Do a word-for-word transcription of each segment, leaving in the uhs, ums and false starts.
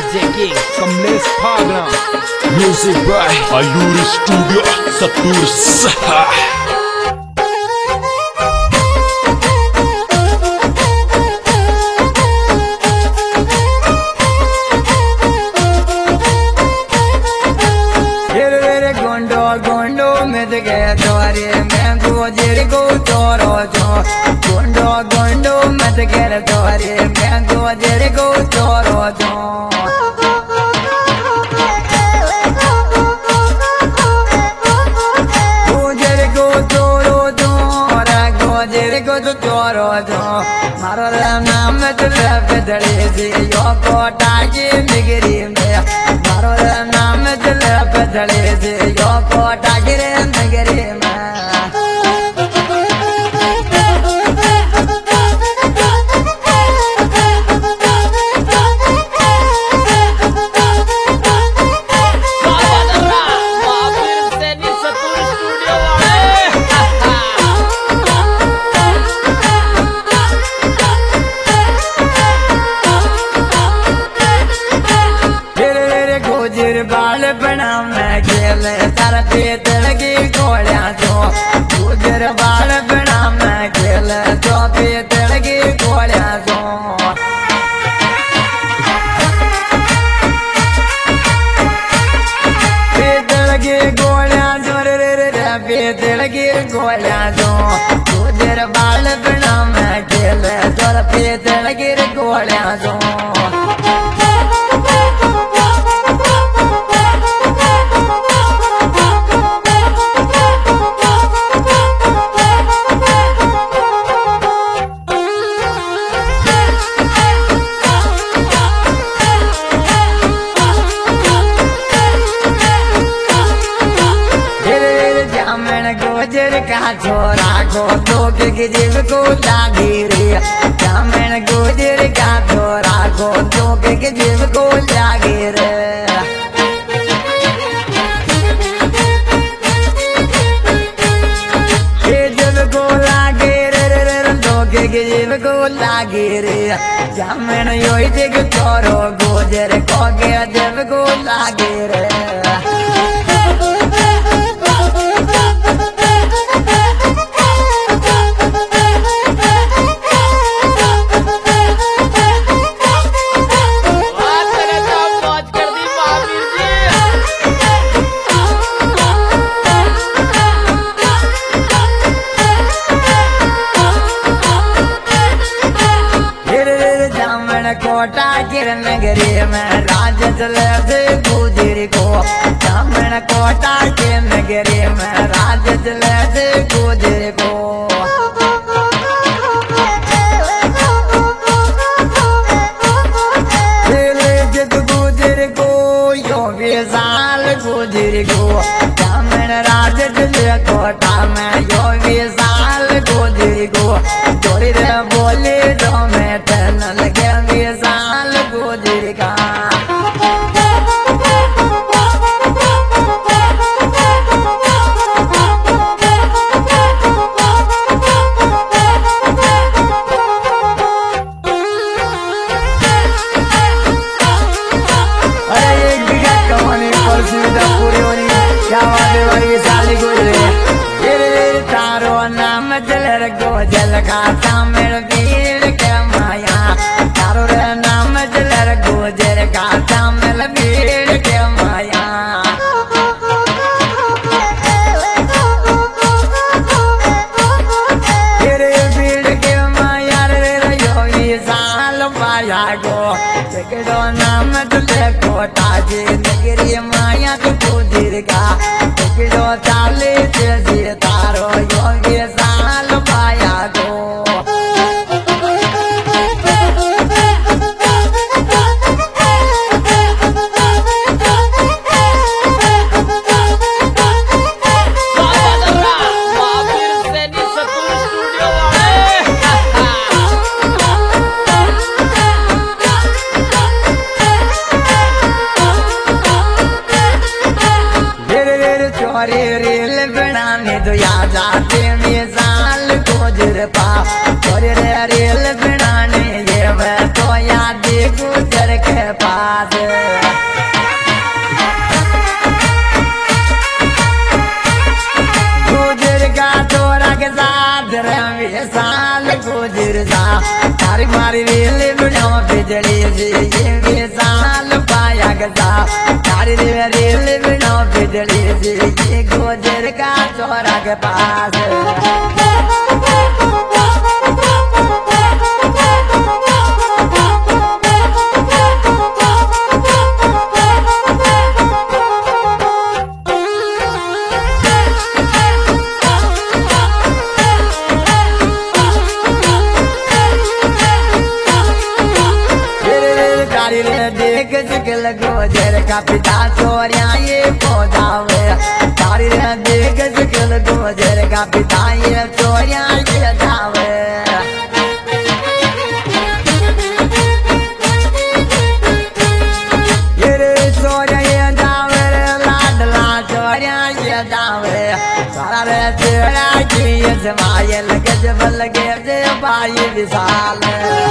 DJ king Kamlesh Phagna. Music by Ayur studio सतूर सहा। गोंडो गोंडो मिद गए द्वारे मैं गोजर को चोरो जो गोंडो गोंडो मिद गए द्वारे मैं गोजर को चोरो जो गोजर को चोरो जो रा गोजर को चोरो जो मारो नाम तुले बदले से यो कोटा की बिगड़ी में मारो नाम तुले बदले से यो कोटा गिरे नगरी में बाल बना मैं खेल तर पेट लगी घोड़िया जो गुजर बाल बना मैं खेल जो पेट लगी घोड़िया जो पेट लगी घोड़िया जो रे रे रे पेट लगी घोड़िया जो गुजर बाल बना मैं खेल जो पेट लगी घोड़िया जो गोजर का छोरा को तो के जीव को लागी रे जामन गोजर का छोरा को तो के जीव को लागी रे जीव को लागे रे रे रे तो के जीव को लागी रे जामन योई जग छोरो गोजर को के जीव को लागे रे कोटा किरण नगरी में राज चले से गुजर को जामन कोटा के नगरी में राज चले से गुजर को गुजर को यो विशाल गुजर को जामन राज चले कोटा में यो विशाल गुजर को जोड़ी रे बोले जो मैं टन लगे विशाल गुजर का अरे एक बिघा कमाने पर सुविधा पूरी होनी क्या बात है भाई विशाल गुजरे तेरे तारो नाम जल रखो जल का सामर वीर के माया तारो रे नाम जल रखो जल का सामर वीर के माया तेरे वीर के माया रे यो विशाल माया को जगड़ो नाम तुले कोटा जी नगरी माया तू गुजर का जगड़ो चाले से तारो यो विशाल माया को रे रे बिसा तारी मारी रेल बनाओ बिजली से ये विशाल पाया गसा तारी रेल बनाओ बिजली से ये गोजर का चौरा के पास देख सकल गोजर का पिता चोरिया ये पौधावे तारी देख सकल गोजर का पिता ये चोरिया ये दावे ये रे चोरिया ये दावे लाडला चोरिया ये दावे सारा रे तेरा की ये जमाये लगे जब लगे जे भाई विशाल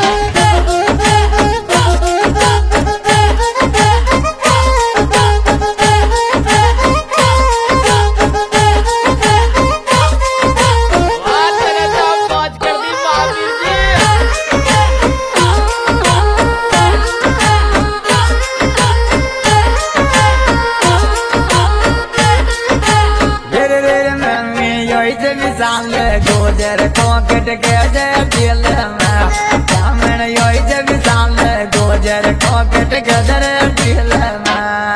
गोजर कोकट के दिल में ब्राह्मण योई जब साल गोजर कोकट के दिल में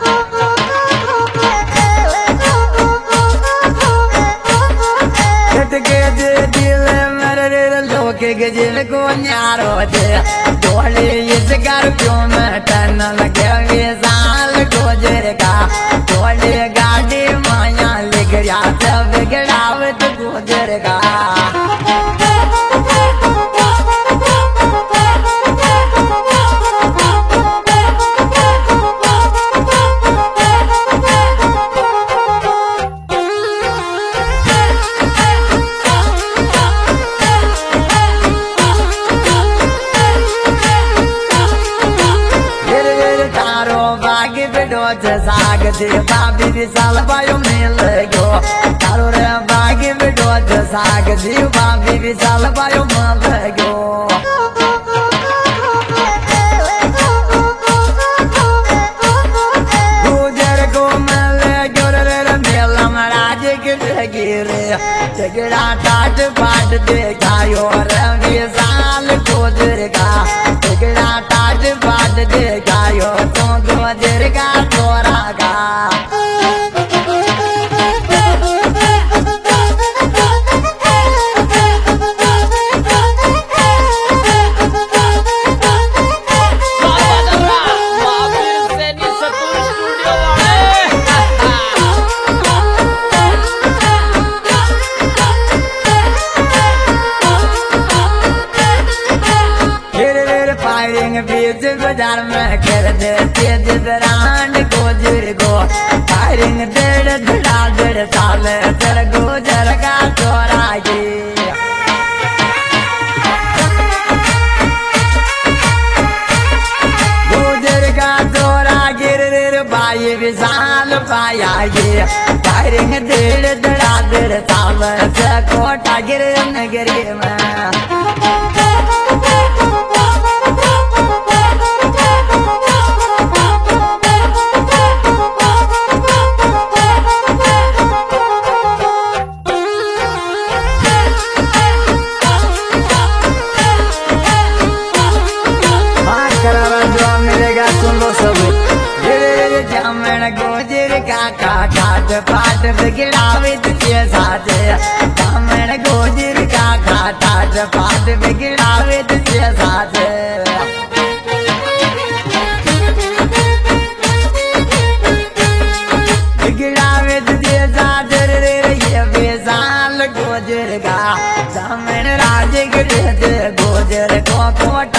कट के दिल में लोग गजिल को न्यारो दे डोले इस घर क्यों में टन लगे विशाल गोजर का डोले गाड़ी माया लिख गया सब गिरावत गोजर का साग दे बाबी विशाल बायो मिल गयो तारो रे बागी बिडो साग दे बाबी विशाल बायो मिल गयो गोजर को मिल गयो रे मेला महाराज के गिरे झगड़ा टाट बाट देखायो रे विशाल गोजर का झगड़ा टाट बाट देखायो तो गोजर का चोरा का बीच बाजार में कर दे तेज दरांड गोजर को फायरिंग डेढ़ धड़ा डेढ़ साल तेरे गोजर का चोरा की गोजर का चोरा गिर रे भाई विशाल पाया ये फायरिंग डेढ़ धड़ा डेढ़ साल से कोटा गिर नगरी में गोजर का ठाट पाट बिगड़ावे तुझे साथे ब्राह्मण गोजर का ठाट पाट बिगड़ावे तुझे साथे बिगड़ावे तुझे साथे रे ये विशाल गोजर का ब्राह्मण राज गोजर को कोट